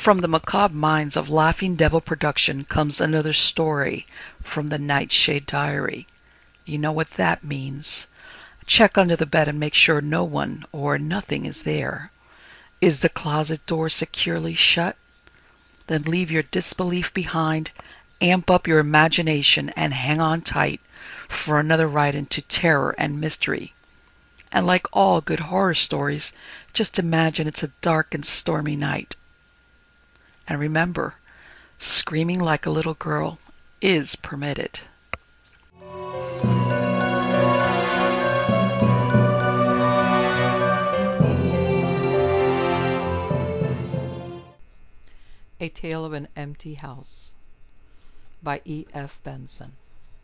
From the macabre minds of Laughing Devil Production comes another story from the Nightshade Diary. You know what that means. Check under the bed and make sure no one or nothing is there. Is the closet door securely shut? Then leave your disbelief behind, amp up your imagination, and hang on tight for another ride into terror and mystery. And like all good horror stories, just imagine it's a dark and stormy night. And remember, screaming like a little girl is permitted. A Tale of an Empty House by E. F. Benson.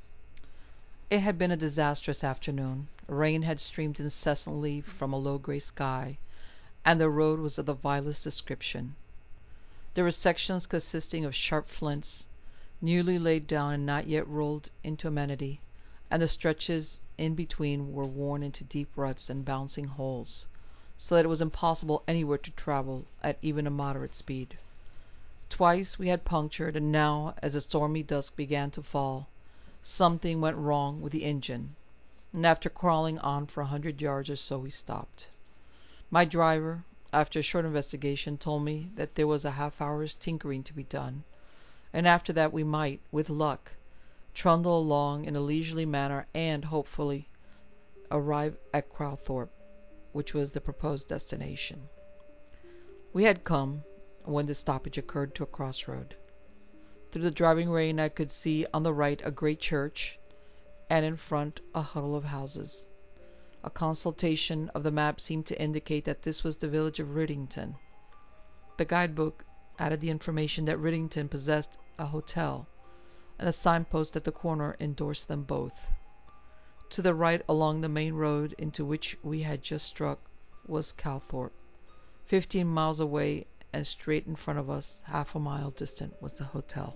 It had been a disastrous afternoon. Rain had streamed incessantly from a low grey sky, and the road was of the vilest description. There were sections consisting of sharp flints, newly laid down and not yet rolled into amenity, and the stretches in between were worn into deep ruts and bouncing holes, so that it was impossible anywhere to travel at even a moderate speed. Twice we had punctured, and now, as the stormy dusk began to fall, something went wrong with the engine, and after crawling on for 100 yards or so we stopped. My driver, after a short investigation, told me that there was a half-hour's tinkering to be done, and after that we might, with luck, trundle along in a leisurely manner and, hopefully, arrive at Crowthorpe, which was the proposed destination. We had come, when the stoppage occurred, to a crossroad. Through the driving rain I could see on the right a great church, and in front a huddle of houses. A consultation of the map seemed to indicate that this was the village of Riddington. The guidebook added the information that Riddington possessed a hotel, and a signpost at the corner endorsed them both. To the right, along the main road into which we had just struck, was Calthorpe. 15 miles away, and straight in front of us, half a mile distant, was the hotel.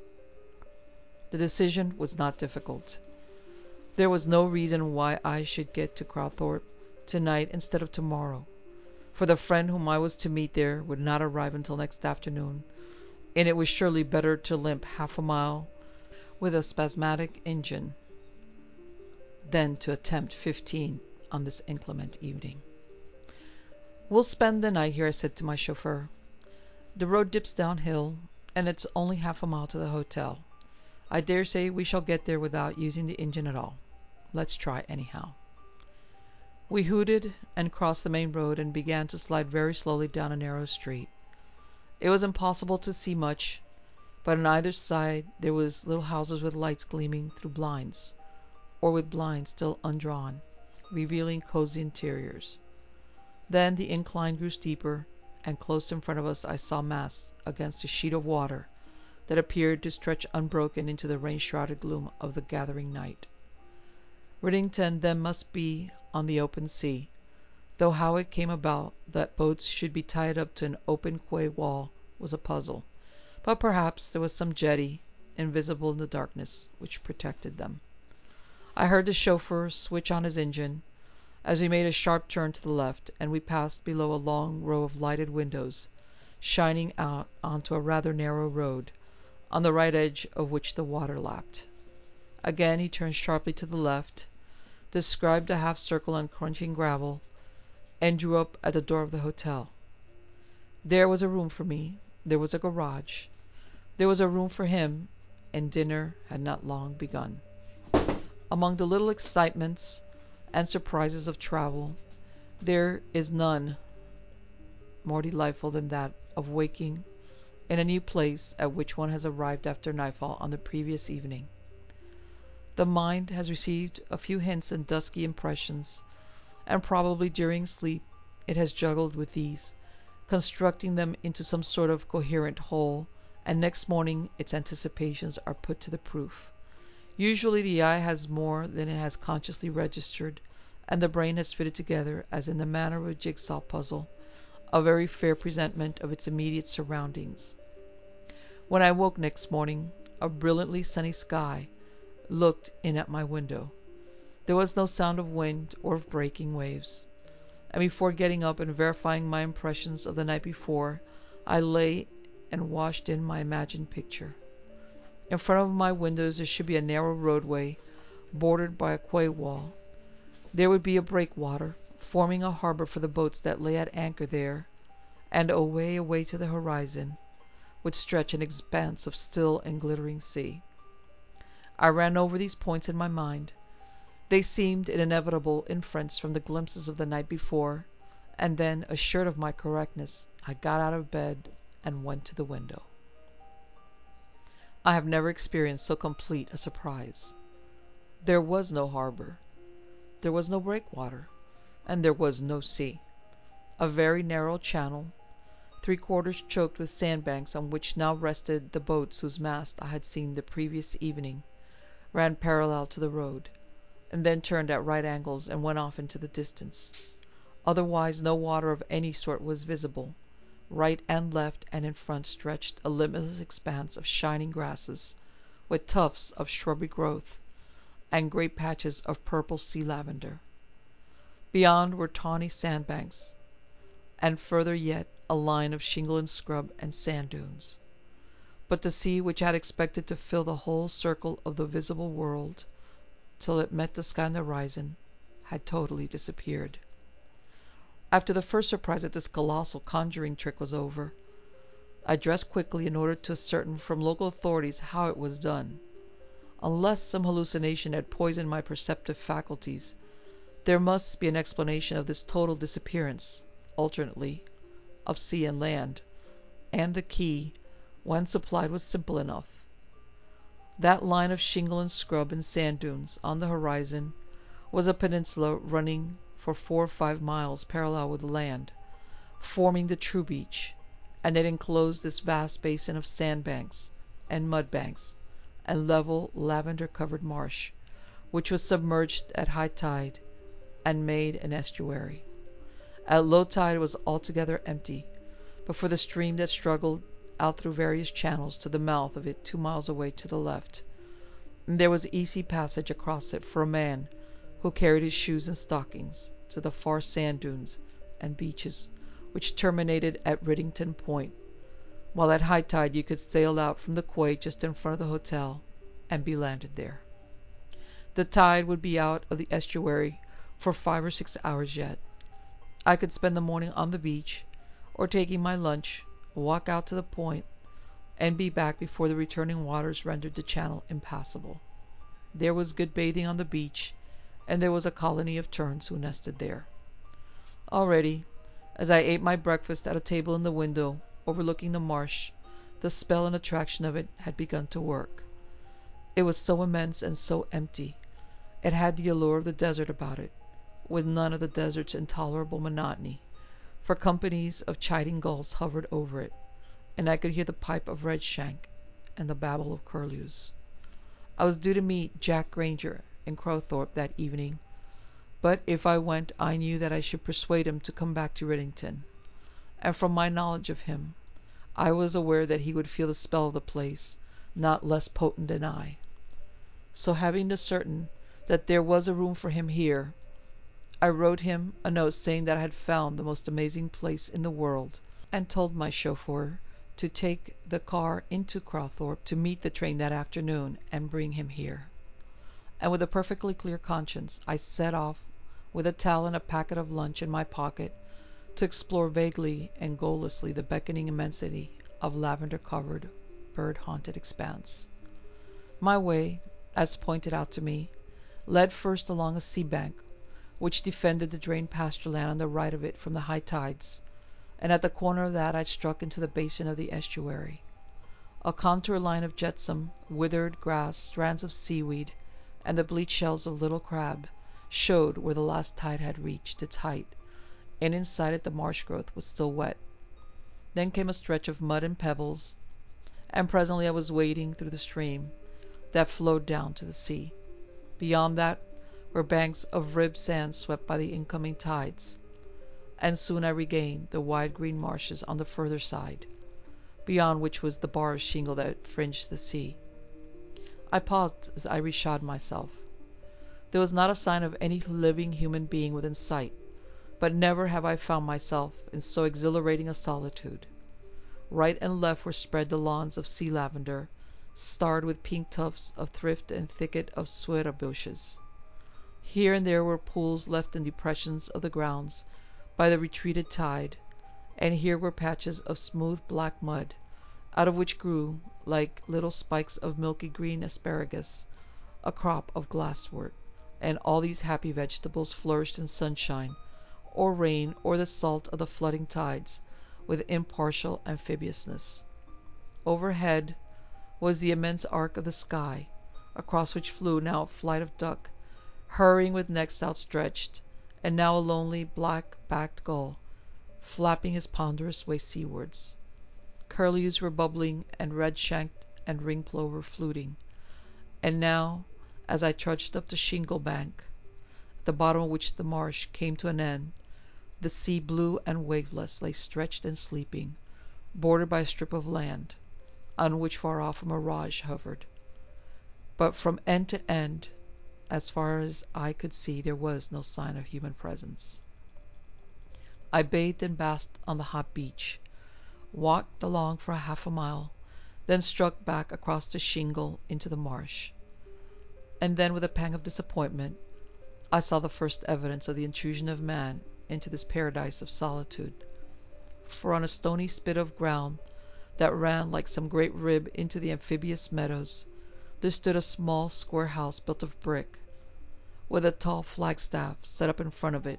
The decision was not difficult. There was no reason why I should get to Crowthorpe tonight instead of tomorrow, for the friend whom I was to meet there would not arrive until next afternoon, and it was surely better to limp half a mile with a spasmodic engine than to attempt 15 on this inclement evening. "We'll spend the night here," I said to my chauffeur. "The road dips downhill, and it's only half a mile to the hotel. I dare say we shall get there without using the engine at all. Let's try, anyhow." We hooted and crossed the main road and began to slide very slowly down a narrow street. It was impossible to see much, but on either side there was little houses with lights gleaming through blinds, or with blinds still undrawn, revealing cosy interiors. Then the incline grew steeper, and close in front of us I saw masts against a sheet of water that appeared to stretch unbroken into the rain-shrouded gloom of the gathering night. Riddington then must be on the open sea, though how it came about that boats should be tied up to an open quay wall was a puzzle, but perhaps there was some jetty, invisible in the darkness, which protected them. I heard the chauffeur switch on his engine, as we made a sharp turn to the left, and we passed below a long row of lighted windows, shining out onto a rather narrow road, on the right edge of which the water lapped. Again he turned sharply to the left, described a half circle on crunching gravel, and drew up at the door of the hotel. There was a room for me, there was a garage, there was a room for him, and dinner had not long begun. Among the little excitements and surprises of travel, there is none more delightful than that of waking in a new place at which one has arrived after nightfall on the previous evening. The mind has received a few hints and dusky impressions, and probably during sleep it has juggled with these, constructing them into some sort of coherent whole, and next morning its anticipations are put to the proof. Usually the eye has more than it has consciously registered, and the brain has fitted together, as in the manner of a jigsaw puzzle, a very fair presentment of its immediate surroundings. When I woke next morning, a brilliantly sunny sky looked in at my window. There was no sound of wind or of breaking waves, and before getting up and verifying my impressions of the night before, I lay and washed in my imagined picture. In front of my windows there should be a narrow roadway, bordered by a quay wall. There would be a breakwater, forming a harbor for the boats that lay at anchor there, and away to the horizon would stretch an expanse of still and glittering sea. I ran over these points in my mind. They seemed an inevitable inference from the glimpses of the night before, and then, assured of my correctness, I got out of bed and went to the window. I have never experienced so complete a surprise. There was no harbor, there was no breakwater, and there was no sea. A very narrow channel, 3/4 choked with sandbanks, on which now rested the boats whose masts I had seen the previous evening, ran parallel to the road, and then turned at right angles and went off into the distance. Otherwise no water of any sort was visible. Right and left and in front stretched a limitless expanse of shining grasses, with tufts of shrubby growth, and great patches of purple sea lavender. Beyond were tawny sandbanks, and further yet a line of shingle and scrub and sand dunes. But the sea, which I had expected to fill the whole circle of the visible world till it met the sky on the horizon, had totally disappeared. After the first surprise that this colossal conjuring trick was over, I dressed quickly in order to ascertain from local authorities how it was done. Unless some hallucination had poisoned my perceptive faculties, there must be an explanation of this total disappearance, alternately, of sea and land, and the key, when supplied, was simple enough. That line of shingle and scrub and sand dunes on the horizon was a peninsula running for 4 or 5 miles parallel with the land, forming the true beach, and it enclosed this vast basin of sandbanks and mudbanks and level lavender-covered marsh, which was submerged at high tide and made an estuary. At low tide it was altogether empty, but for the stream that struggled out through various channels to the mouth of it 2 miles away to the left, and there was easy passage across it for a man who carried his shoes and stockings to the far sand dunes and beaches which terminated at Riddington Point, while at high tide you could sail out from the quay just in front of the hotel and be landed there. The tide would be out of the estuary for 5 or 6 hours yet. I could spend the morning on the beach, or taking my lunch, walk out to the point, and be back before the returning waters rendered the channel impassable. There was good bathing on the beach, and there was a colony of terns who nested there. Already, as I ate my breakfast at a table in the window overlooking the marsh, the spell and attraction of it had begun to work. It was so immense and so empty. It had the allure of the desert about it, with none of the desert's intolerable monotony, for companies of chiding gulls hovered over it, and I could hear the pipe of redshank and the babble of curlews. I was due to meet Jack Granger in Crowthorpe that evening, but if I went I knew that I should persuade him to come back to Riddington, and from my knowledge of him, I was aware that he would feel the spell of the place not less potent than I. So, having ascertained that there was a room for him here, I wrote him a note saying that I had found the most amazing place in the world, and told my chauffeur to take the car into Crowthorpe to meet the train that afternoon and bring him here. And with a perfectly clear conscience, I set off, with a towel and a packet of lunch in my pocket, to explore vaguely and goallessly the beckoning immensity of lavender-covered, bird-haunted expanse. My way, as pointed out to me, led first along a sea bank, which defended the drained pasture land on the right of it from the high tides, and at the corner of that I struck into the basin of the estuary. A contour line of jetsam, withered grass, strands of seaweed, and the bleached shells of little crab showed where the last tide had reached its height, and inside it the marsh growth was still wet. Then came a stretch of mud and pebbles, and presently I was wading through the stream that flowed down to the sea. Beyond that were banks of ribbed sand swept by the incoming tides, and soon I regained the wide green marshes on the further side, beyond which was the bar of shingle that fringed the sea. I paused as I reshod myself. There was not a sign of any living human being within sight, but never have I found myself in so exhilarating a solitude. Right and left were spread the lawns of sea lavender, starred with pink tufts of thrift and thicket of suera bushes. Here and there were pools left in depressions of the grounds by the retreated tide, and here were patches of smooth black mud, out of which grew, like little spikes of milky green asparagus, a crop of glasswort, and all these happy vegetables flourished in sunshine, or rain, or the salt of the flooding tides, with impartial amphibiousness. Overhead was the immense arc of the sky, across which flew now a flight of duck, hurrying with necks outstretched, and now a lonely black-backed gull, flapping his ponderous way seawards. Curlews were bubbling, and red-shanked and ring-plover fluting. And now, as I trudged up the shingle bank, at the bottom of which the marsh came to an end, the sea, blue and waveless, lay stretched and sleeping, bordered by a strip of land, on which far off a mirage hovered. But from end to end, as far as eye could see, there was no sign of human presence. I bathed and basked on the hot beach, walked along for half a mile, then struck back across the shingle into the marsh. And then, with a pang of disappointment, I saw the first evidence of the intrusion of man into this paradise of solitude. For on a stony spit of ground that ran like some great rib into the amphibious meadows, there stood a small square house built of brick, with a tall flagstaff set up in front of it.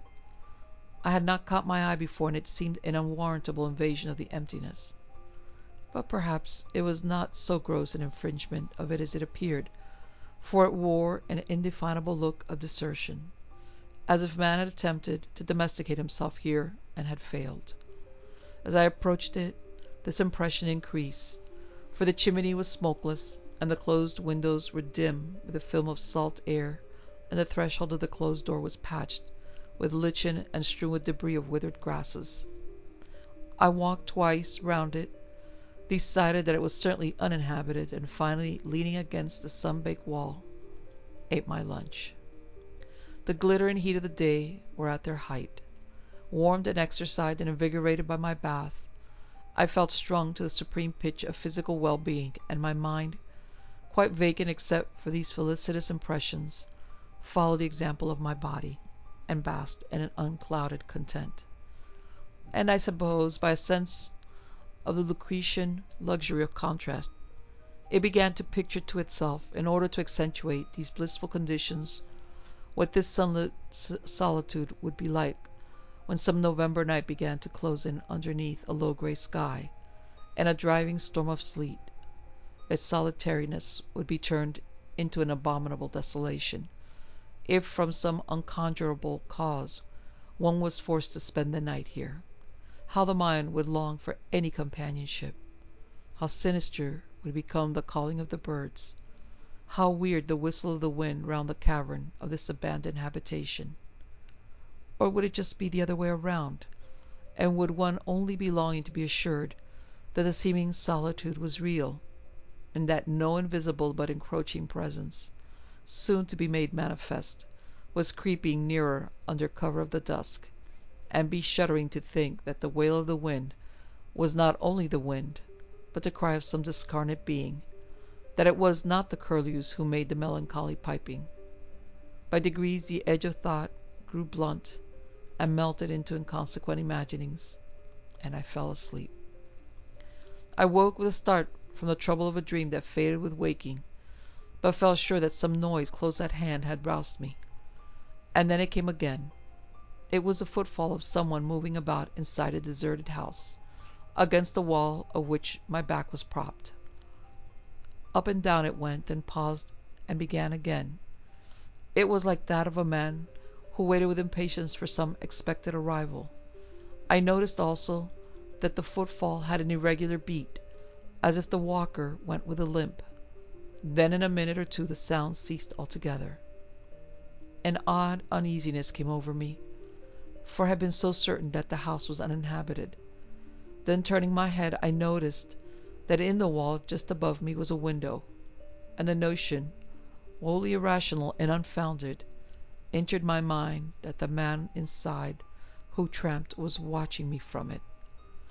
I had not caught my eye before, and it seemed an unwarrantable invasion of the emptiness. But perhaps it was not so gross an infringement of it as it appeared, for it wore an indefinable look of desertion, as if man had attempted to domesticate himself here and had failed. As I approached it, this impression increased, for the chimney was smokeless, and the closed windows were dim with a film of salt air, and the threshold of the closed door was patched with lichen and strewn with debris of withered grasses. I walked twice round it, decided that it was certainly uninhabited, and finally, leaning against the sun-baked wall, ate my lunch. The glitter and heat of the day were at their height. Warmed and exercised and invigorated by my bath, I felt strung to the supreme pitch of physical well-being, and my mind, quite vacant except for these felicitous impressions, followed the example of my body, and basked in an unclouded content. And I suppose, by a sense of the Lucretian luxury of contrast, it began to picture to itself, in order to accentuate these blissful conditions, what this sunlit solitude would be like when some November night began to close in underneath a low grey sky, and a driving storm of sleet. Its solitariness would be turned into an abominable desolation, if from some unconjurable cause one was forced to spend the night here. How the mind would long for any companionship! How sinister would become the calling of the birds! How weird the whistle of the wind round the cavern of this abandoned habitation! Or would it just be the other way round, and would one only be longing to be assured that the seeming solitude was real, and that no invisible but encroaching presence, soon to be made manifest, was creeping nearer under cover of the dusk, and be shuddering to think that the wail of the wind was not only the wind, but the cry of some discarnate being, that it was not the curlews who made the melancholy piping. By degrees the edge of thought grew blunt, and melted into inconsequent imaginings, and I fell asleep. I woke with a start from the trouble of a dream that faded with waking, but felt sure that some noise close at hand had roused me. And then it came again. It was the footfall of some one moving about inside a deserted house, against the wall of which my back was propped. Up and down it went, then paused and began again. It was like that of a man who waited with impatience for some expected arrival. I noticed also that the footfall had an irregular beat, as if the walker went with a limp. Then in a minute or two the sound ceased altogether. An odd uneasiness came over me, for I had been so certain that the house was uninhabited. Then turning my head, I noticed that in the wall just above me was a window, and the notion, wholly irrational and unfounded, entered my mind that the man inside who tramped was watching me from it.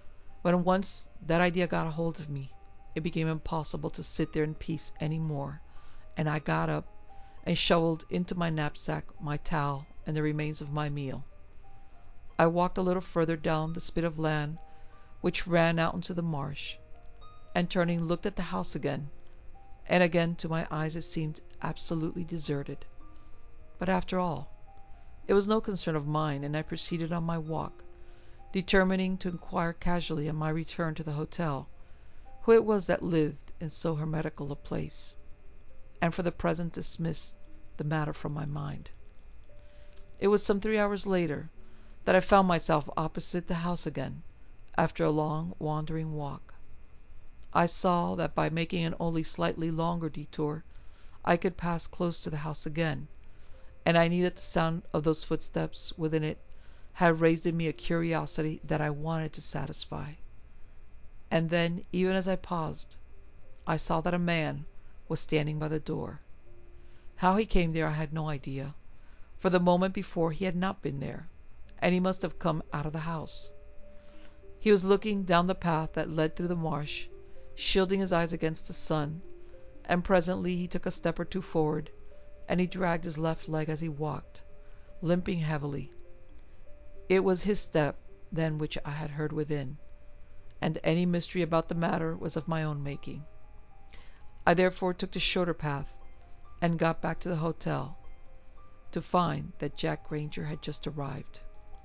When once that idea got a hold of me, it became impossible to sit there in peace any more, and I got up and shoveled into my knapsack my towel and the remains of my meal. I walked a little further down the spit of land which ran out into the marsh, and turning looked at the house again, and again to my eyes it seemed absolutely deserted. But after all, it was no concern of mine, and I proceeded on my walk, determining to inquire casually on my return to the hotel who it was that lived in so hermetical a place, and for the present dismiss the matter from my mind. It was some 3 hours later that I found myself opposite the house again, after a long wandering walk. I saw that by making an only slightly longer detour I could pass close to the house again, and I knew that the sound of those footsteps within it had raised in me a curiosity that I wanted to satisfy. And then, even as I paused, I saw that a man was standing by the door. How he came there I had no idea, for the moment before he had not been there, and he must have come out of the house. He was looking down the path that led through the marsh, shielding his eyes against the sun, and presently he took a step or two forward, and he dragged his left leg as he walked, limping heavily. It was his step, then, which I had heard within, and any mystery about the matter was of my own making. I therefore took the shorter path, and got back to the hotel, to find that Jack Granger had just arrived.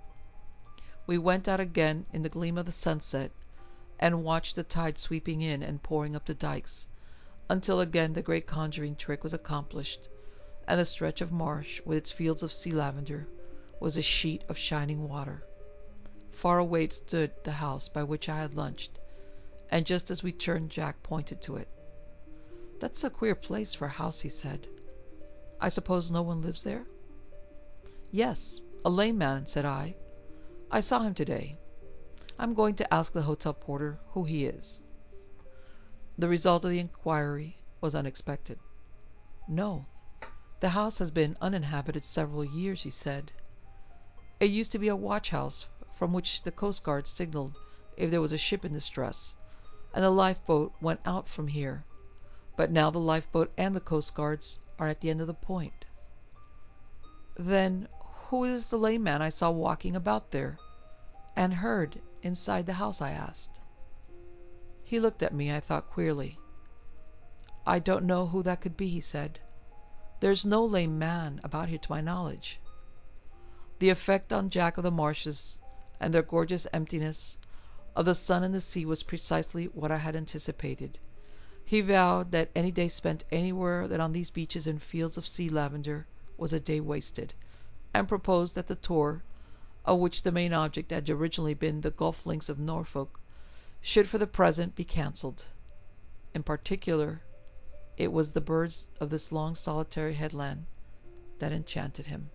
We went out again in the gleam of the sunset, and watched the tide sweeping in and pouring up the dikes, until again the great conjuring trick was accomplished, and the stretch of marsh, with its fields of sea lavender, was a sheet of shining water. Far away stood the house by which I had lunched, and just as we turned Jack pointed to it. "That's a queer place for a house," he said. "I suppose no one lives there?" "Yes, a lame man," said I. "I saw him today. I'm going to ask the hotel porter who he is." The result of the inquiry was unexpected. "No, the house has been uninhabited several years," he said. "It used to be a watch house from which the Coast Guard signaled if there was a ship in distress, and the lifeboat went out from here. But now the lifeboat and the Coast Guards are at the end of the point." "Then who is the lame man I saw walking about there, and heard inside the house?" I asked. He looked at me, I thought, queerly. "I don't know who that could be," he said. "There's no lame man about here to my knowledge." The effect on Jack of the marshes, and their gorgeous emptiness, of the sun and the sea was precisely what I had anticipated. He vowed that any day spent anywhere than on these beaches and fields of sea lavender was a day wasted, and proposed that the tour, of which the main object had originally been the golf links of Norfolk, should for the present be cancelled. In particular, it was the birds of this long solitary headland that enchanted him.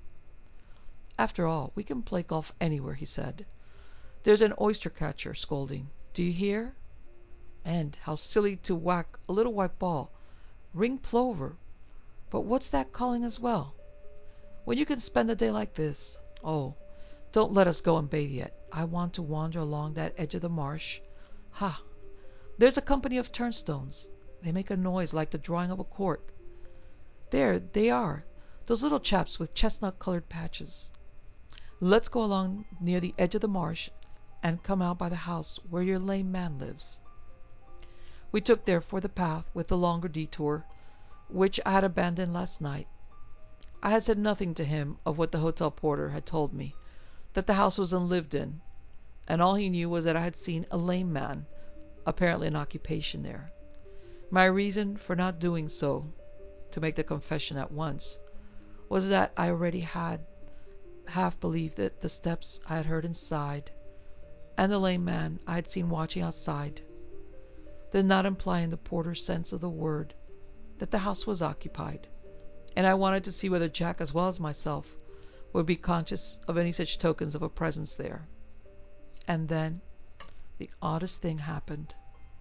"After all, we can play golf anywhere," he said. "There's an oyster catcher scolding. Do you hear? And how silly to whack a little white ball! Ring plover! But what's that calling as well? When you can spend the day like this. Oh, don't let us go and bathe yet. I want to wander along that edge of the marsh. Ha! There's a company of turnstones. They make a noise like the drawing of a cork. There they are, those little chaps with chestnut-colored patches. Let's go along near the edge of the marsh, and come out by the house where your lame man lives." We took therefore the path with the longer detour, which I had abandoned last night. I had said nothing to him of what the hotel porter had told me, that the house was unlived in, and all he knew was that I had seen a lame man, apparently in occupation there. My reason for not doing so, to make the confession at once, was that I already had half believed that the steps I had heard inside, and the lame man I had seen watching outside, did not imply in the porter's sense of the word that the house was occupied, and I wanted to see whether Jack, as well as myself, would be conscious of any such tokens of a presence there. And then the oddest thing happened.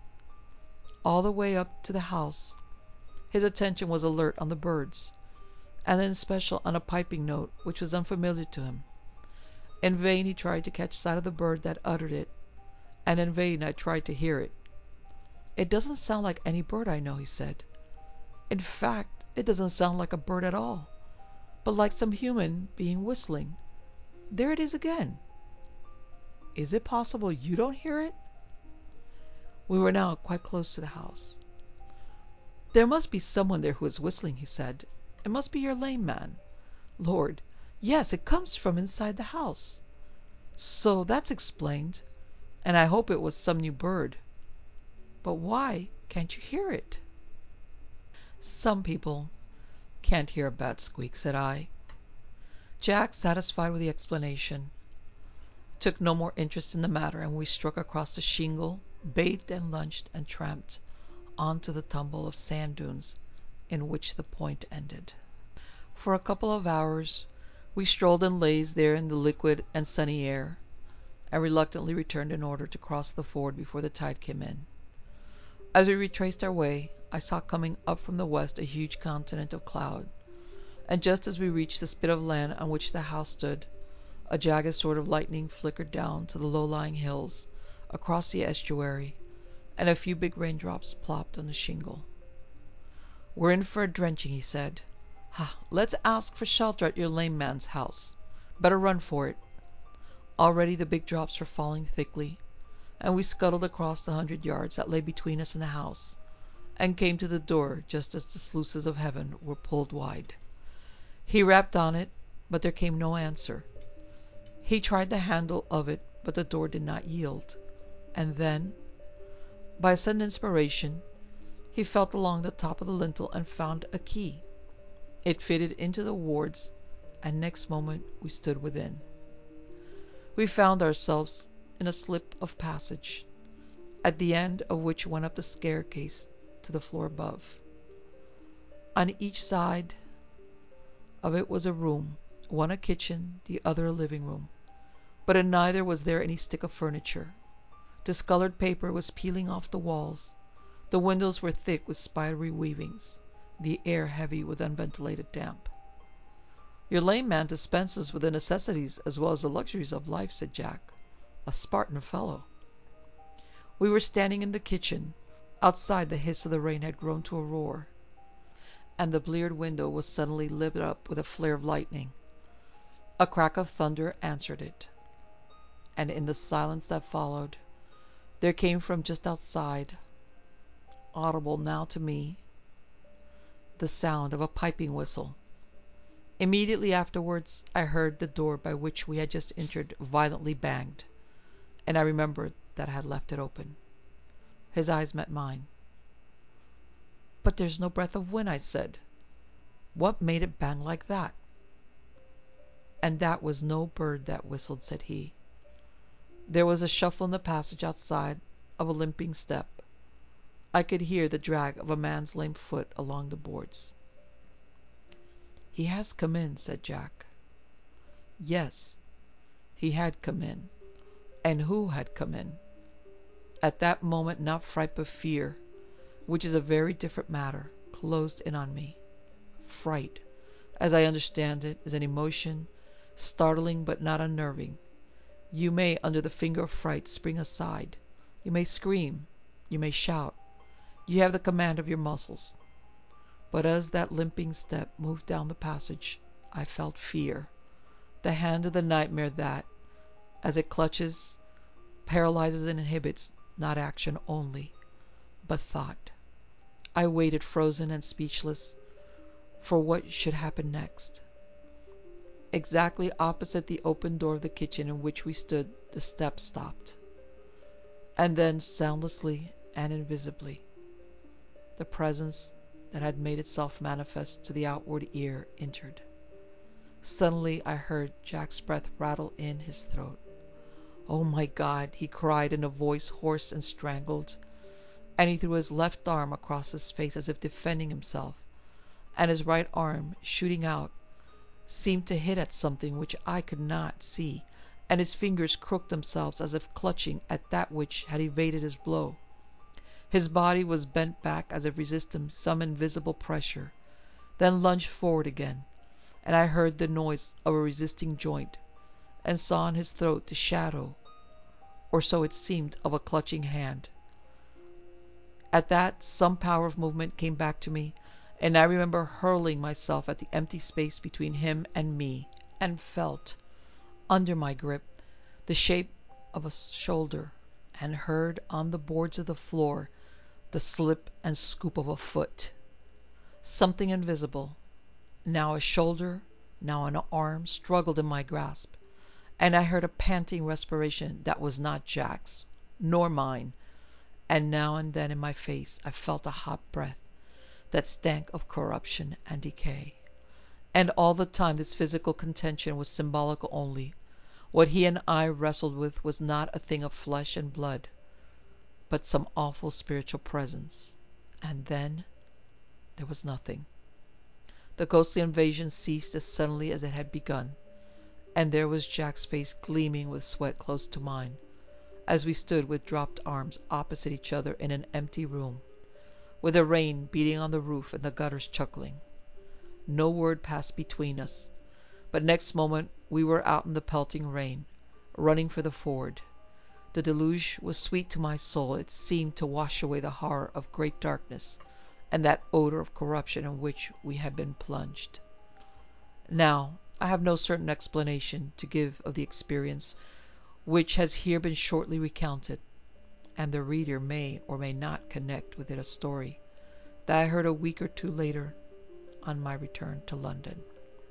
All the way up to the house, his attention was alert on the birds, and in especial on a piping note which was unfamiliar to him. In vain he tried to catch sight of the bird that uttered it, and in vain I tried to hear it. "It doesn't sound like any bird I know," he said. "In fact, it doesn't sound like a bird at all, but like some human being whistling. There it is again. Is it possible you don't hear it?" We were now quite close to the house. "There must be someone there who is whistling," he said. "It must be your lame man. Lord, yes, it comes from inside the house. So that's explained, and I hope it was some new bird. But why can't you hear it?" "Some people can't hear a bad squeak," said I. Jack, satisfied with the explanation, took no more interest in the matter, and we struck across the shingle, bathed and lunched, and tramped on to the tumble of sand dunes in which the point ended. For a couple of hours we strolled and lazed there in the liquid and sunny air, and reluctantly returned in order to cross the ford before the tide came in. As we retraced our way, I saw coming up from the west a huge continent of cloud, and just as we reached the spit of land on which the house stood, a jagged sort of lightning flickered down to the low-lying hills across the estuary, and a few big raindrops plopped on the shingle. "We're in for a drenching," he said. "Ha! Let's ask for shelter at your lame man's house. Better run for it." Already the big drops were falling thickly, and we scuttled across the 100 yards that lay between us and the house, and came to the door just as the sluices of heaven were pulled wide. He rapped on it, but there came no answer. He tried the handle of it, but the door did not yield. And then, by a sudden inspiration, he felt along the top of the lintel and found a key. It fitted into the wards, and next moment we stood within. We found ourselves in a slip of passage, at the end of which went up the staircase to the floor above. On each side of it was a room, one a kitchen, the other a living room, but in neither was there any stick of furniture. Discolored paper was peeling off the walls, the windows were thick with spidery weavings, the air heavy with unventilated damp. "Your lame man dispenses with the necessities as well as the luxuries of life," said Jack. "A Spartan fellow." We were standing in the kitchen. Outside the hiss of the rain had grown to a roar, and the bleared window was suddenly lit up with a flare of lightning. A crack of thunder answered it, and in the silence that followed, there came from just outside, audible now to me, the sound of a piping whistle. Immediately afterwards I heard the door by which we had just entered violently banged, and I remembered that I had left it open. His eyes met mine. "But there's no breath of wind," I said. "What made it bang like that?" "And that was no bird that whistled," said he. There was a shuffle in the passage outside of a limping step. I could hear the drag of a man's lame foot along the boards. "He has come in," said Jack. Yes, he had come in. And who had come in? At that moment not fright but fear, which is a very different matter, closed in on me. Fright, as I understand it, is an emotion, startling but not unnerving. You may, under the finger of fright, spring aside. You may scream. You may shout. You have the command of your muscles. But as that limping step moved down the passage, I felt fear, the hand of the nightmare that, as it clutches, paralyzes and inhibits not action only, but thought. I waited, frozen and speechless, for what should happen next. Exactly opposite the open door of the kitchen in which we stood, the step stopped. And then, soundlessly and invisibly, the presence that had made itself manifest to the outward ear entered. Suddenly I heard Jack's breath rattle in his throat. "Oh, my God!" he cried in a voice hoarse and strangled, and he threw his left arm across his face as if defending himself, and his right arm, shooting out, seemed to hit at something which I could not see, and his fingers crooked themselves as if clutching at that which had evaded his blow. His body was bent back as if resisting some invisible pressure, then lunged forward again, and I heard the noise of a resisting joint, and saw in his throat the shadow or so it seemed, of a clutching hand. At that, some power of movement came back to me, and I remember hurling myself at the empty space between him and me, and felt, under my grip, the shape of a shoulder, and heard on the boards of the floor the slip and scoop of a foot. Something invisible, now a shoulder, now an arm, struggled in my grasp, and I heard a panting respiration that was not Jack's, nor mine, and now and then in my face I felt a hot breath that stank of corruption and decay. And all the time this physical contention was symbolical only. What he and I wrestled with was not a thing of flesh and blood, but some awful spiritual presence. And then there was nothing. The ghostly invasion ceased as suddenly as it had begun, and there was Jack's face gleaming with sweat close to mine, as we stood with dropped arms opposite each other in an empty room, with the rain beating on the roof and the gutters chuckling. No word passed between us, but next moment we were out in the pelting rain, running for the ford. The deluge was sweet to my soul. It seemed to wash away the horror of great darkness and that odor of corruption in which we had been plunged. Now, I have no certain explanation to give of the experience which has here been shortly recounted, and the reader may or may not connect with it a story that I heard a week or two later on my return to London.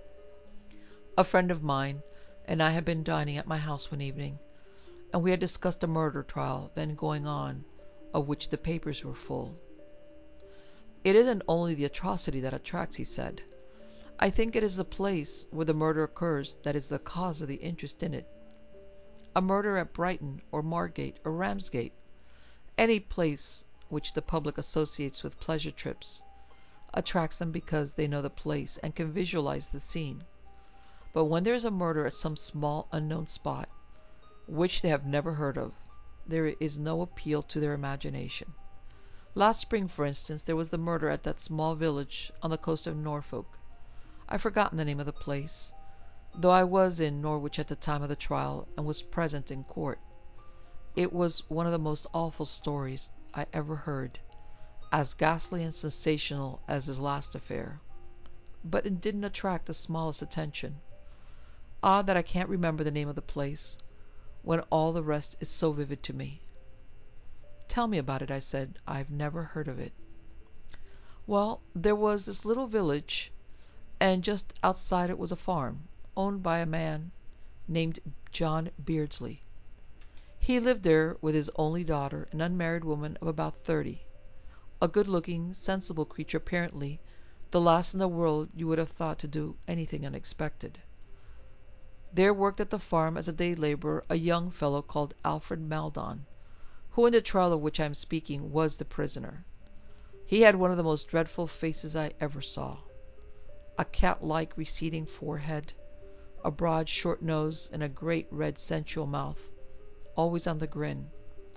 A friend of mine and I had been dining at my house one evening, and we had discussed a murder trial then going on, of which the papers were full. "It isn't only the atrocity that attracts," he said. "I think it is the place where the murder occurs that is the cause of the interest in it. A murder at Brighton, or Margate, or Ramsgate, any place which the public associates with pleasure trips, attracts them because they know the place and can visualize the scene. But when there is a murder at some small unknown spot, which they have never heard of, there is no appeal to their imagination. Last spring, for instance, there was the murder at that small village on the coast of Norfolk. I've forgotten the name of the place, though I was in Norwich at the time of the trial and was present in court. It was one of the most awful stories I ever heard, as ghastly and sensational as his last affair, but it didn't attract the smallest attention. Odd that I can't remember the name of the place, when all the rest is so vivid to me." "Tell me about it," I said. "I've never heard of it." "Well, there was this little village, and just outside it was a farm, owned by a man named John Beardsley. He lived there with his only daughter, an unmarried woman of about 30, a good-looking, sensible creature apparently, the last in the world you would have thought to do anything unexpected. There worked at the farm as a day laborer a young fellow called Alfred Maldon, who in the trial of which I am speaking was the prisoner. He had one of the most dreadful faces I ever saw, a cat-like receding forehead, a broad short nose, and a great red sensual mouth, always on the grin.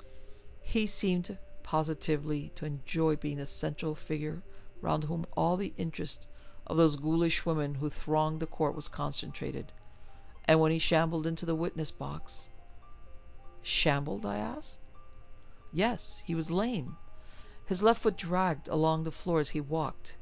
He seemed positively to enjoy being the central figure round whom all the interest of those ghoulish women who thronged the court was concentrated, and when he shambled into the witness box—" "Shambled?" I asked. "Yes, he was lame. His left foot dragged along the floor as he walked.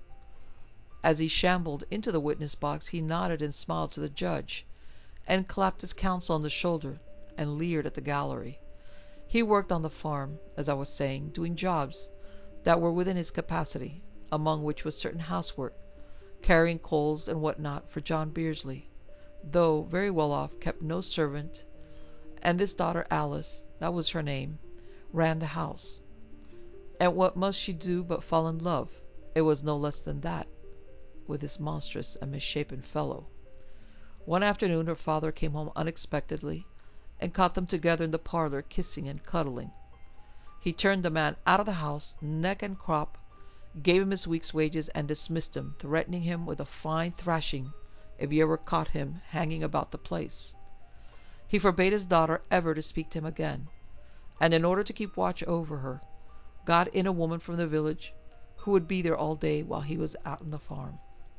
As he shambled into the witness box he nodded and smiled to the judge, and clapped his counsel on the shoulder, and leered at the gallery. He worked on the farm, as I was saying, doing jobs that were within his capacity, among which was certain housework, carrying coals and what not for John Beardsley, though very well off, kept no servant, and this daughter Alice, that was her name, ran the house. And what must she do but fall in love, it was no less than that, with this monstrous and misshapen fellow. One afternoon her father came home unexpectedly, and caught them together in the parlour kissing and cuddling. He turned the man out of the house, neck and crop, gave him his week's wages, and dismissed him, threatening him with a fine thrashing if he ever caught him hanging about the place. He forbade his daughter ever to speak to him again, and in order to keep watch over her, got in a woman from the village who would be there all day while he was out on the farm.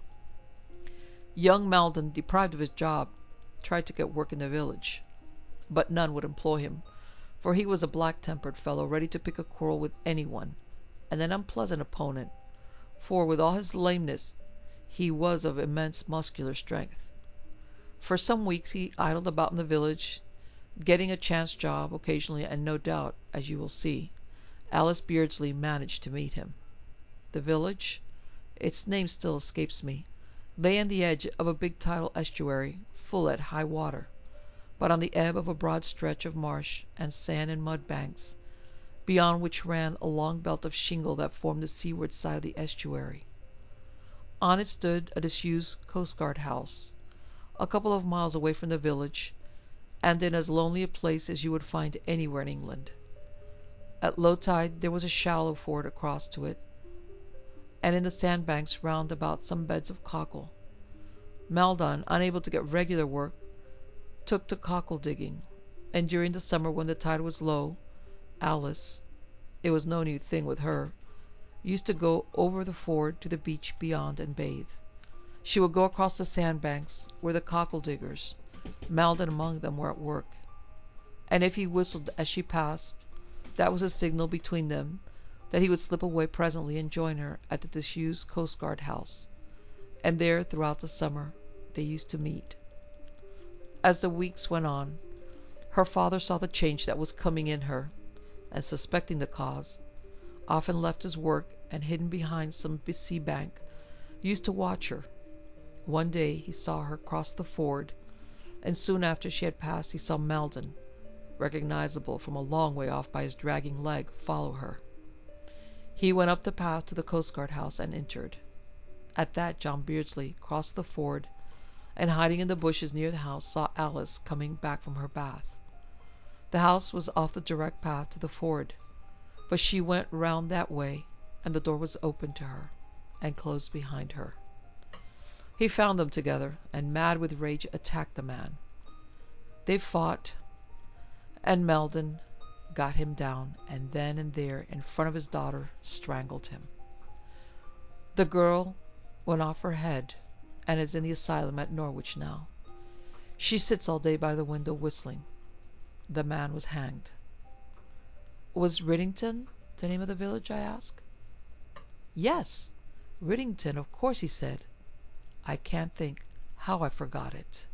Young Maldon, deprived of his job, tried to get work in the village, but none would employ him, for he was a black-tempered fellow, ready to pick a quarrel with anyone, and an unpleasant opponent, for with all his lameness he was of immense muscular strength. For some weeks he idled about in the village, getting a chance job occasionally, and no doubt, as you will see, Alice Beardsley managed to meet him. The village, its name still escapes me, lay on the edge of a big tidal estuary, full at high water, but on the ebb of a broad stretch of marsh and sand and mud banks, beyond which ran a long belt of shingle that formed the seaward side of the estuary. On it stood a disused coastguard house, a couple of miles away from the village, and in as lonely a place as you would find anywhere in England. At low tide there was a shallow ford across to it, and in the sandbanks round about some beds of cockle. Maldon, unable to get regular work, took to cockle digging, and during the summer when the tide was low, Alice, it was no new thing with her, used to go over the ford to the beach beyond and bathe. She would go across the sandbanks where the cockle diggers, Maldon among them, were at work, and if he whistled as she passed, that was a signal between them that he would slip away presently and join her at the disused coastguard house, and there throughout the summer they used to meet. As the weeks went on, her father saw the change that was coming in her, and suspecting the cause, often left his work and, hidden behind some sea bank, used to watch her. One day he saw her cross the ford, and soon after she had passed he saw Maldon, recognizable from a long way off by his dragging leg, follow her. He went up the path to the coastguard house and entered. At that John Beardsley crossed the ford, and hiding in the bushes near the house, saw Alice coming back from her bath. The house was off the direct path to the ford, but she went round that way, and the door was opened to her, and closed behind her. He found them together, and mad with rage attacked the man. They fought, and Maldon got him down, and then and there, in front of his daughter, strangled him. The girl went off her head, and is in the asylum at Norwich now. She sits all day by the window whistling. The man was hanged. Was Riddington the name of the village, I asked. Yes, Riddington, of course, he said. I can't think how I forgot it.